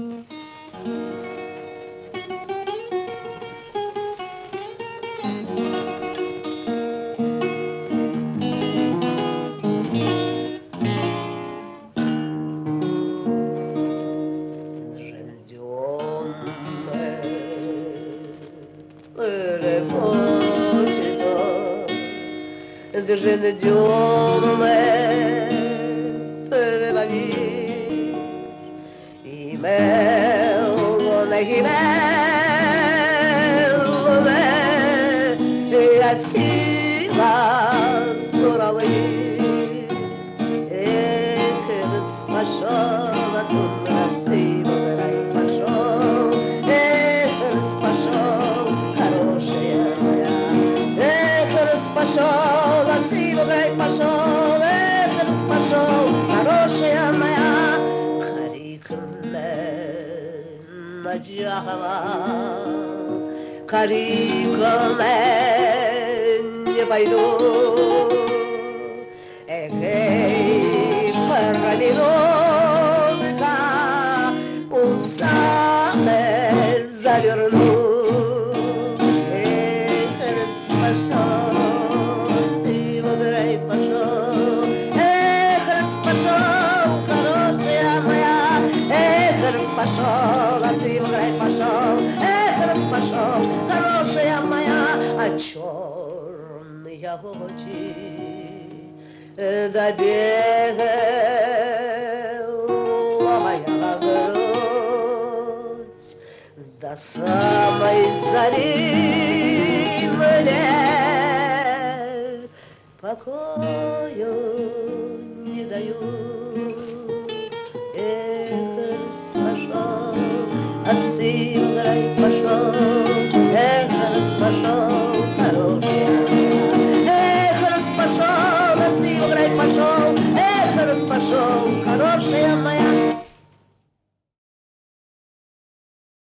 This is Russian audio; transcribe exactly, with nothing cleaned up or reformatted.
Je ne duome per la vita, i mel, i mel, e assim las orali, e que despachava tu nasci, vai pachou, e que despachou, хорошая моя, e que despachou. Играй, пошел, эх, пошел, хорошая моя, карикме Наджахова, карикме не пойду, эх, эй, парамидонка, усами заверну, эх, распашал. Пошел, эх, распашел, хорошая моя, эх, распашел, а ты в рай пошел, эх, распашел, хорошая моя, а черные очи добегала моя грудь до самой зари мне. Покою не даю, эх, распашел, а сын рай пошел, эх, распашел, хорошая моя, эх, распашел, а сын рай пошел, эх, распашел, хорошая моя.